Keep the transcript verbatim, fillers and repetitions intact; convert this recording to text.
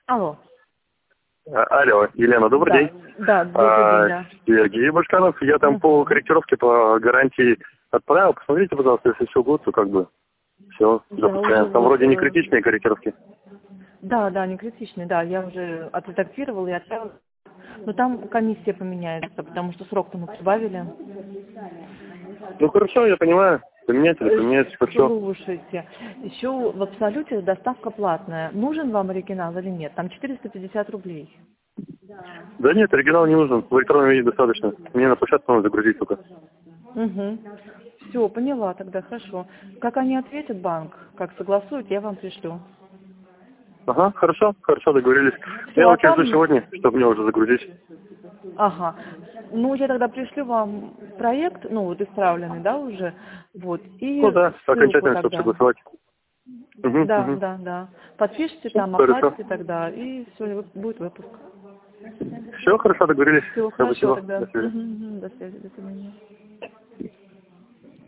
Алло. А, Алло, Елена, добрый Да, день. да, добрый А, день, да. Сергей Башканов, я там Мгм. по корректировке, по гарантии отправил. Посмотрите, пожалуйста, если все будет, то как бы все, Я уже запускаем. Там вот... вроде не э, критичные корректировки. Да, да, не критичный, да, я уже отредактировала и отправила. Но там комиссия поменяется, потому что срок-то мы прибавили. Ну хорошо, я понимаю. Поменять или Э, поменять, хорошо. Слушайте, еще в Абсолюте доставка платная. Нужен вам оригинал или нет? Там четыреста пятьдесят рублей. Да нет, оригинал не нужен. В электронном виде достаточно. Мне на площадку надо загрузить только. Угу. Все, поняла тогда, хорошо. Как они ответят, банк, как согласуют, я вам пришлю. Ага, хорошо, хорошо, договорились. Все, Я а очень жду там... сегодня, чтобы мне уже загрузить. Ага. Ну, я тогда пришлю вам проект, ну, вот исправленный, да, уже, вот, Ну и да, ссылку окончательно все тогда. согласовать. Угу, Да, угу. да, да. Подпишите Ну, там, хорошо. оплатите тогда, и все, будет выпуск. Все, хорошо, договорились. Все, хорошо Спасибо. тогда. До свидания. Угу, угу, до связи, до свидания.